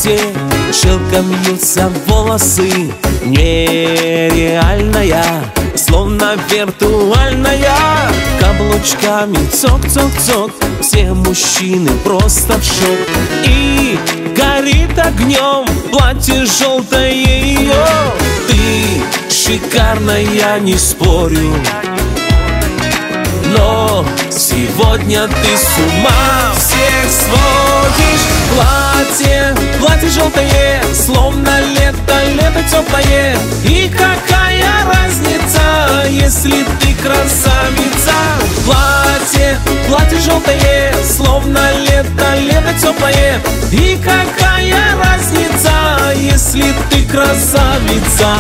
платье, шелком вьются волосы. Нереальная, словно виртуальная, каблучками цок-цок-цок. Все мужчины просто в шок. И горит огнем платье желтое ее. Ты шикарная, не спорю, но сегодня ты с ума всех сводишь. Платье желтое, словно лето, лето теплое. И какая разница, если ты красавица? Платье желтое, словно лето, лето теплое. И какая разница, если ты красавица?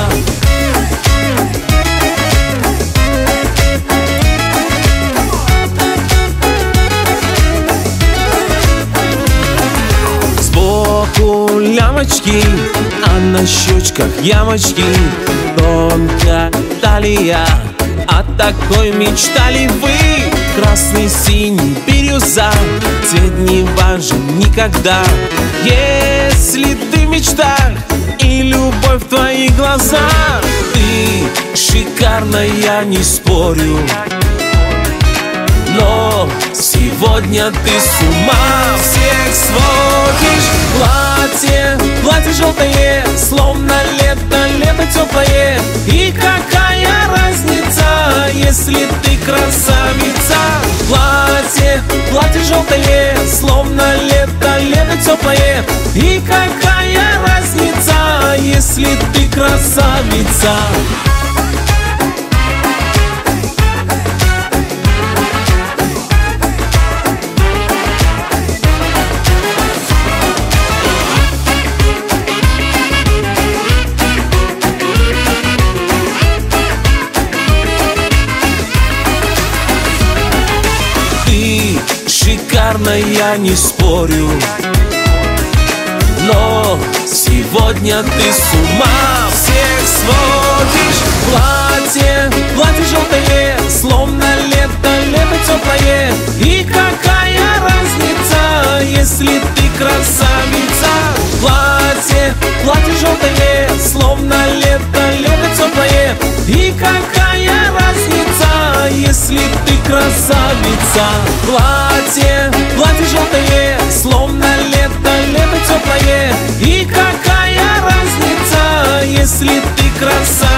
Лямочки, а на щечках ямочки. Тонкая талия, о такой мечтали вы. Красный, синий, бирюза, цвет не важен никогда. Если ты в мечтах и любовь в твоих глазах, ты шикарная, не спорю, но сегодня ты с ума всех сводишь. Платье желтое, словно лето, лето теплое. И какая разница, если ты красавица? Платье желтое, словно лето, лето теплое. И какая разница, если ты красавица? Шикарная, не спорю, но сегодня ты с ума всех сводишь. Платье желтое, словно лето, лето теплое. И какая разница, если ты красавица? Платье желтое, словно лето, лето теплое. И какая разница, если ты красавица? Платье желтое, словно лето, лето теплое. И какая разница, если ты красавица?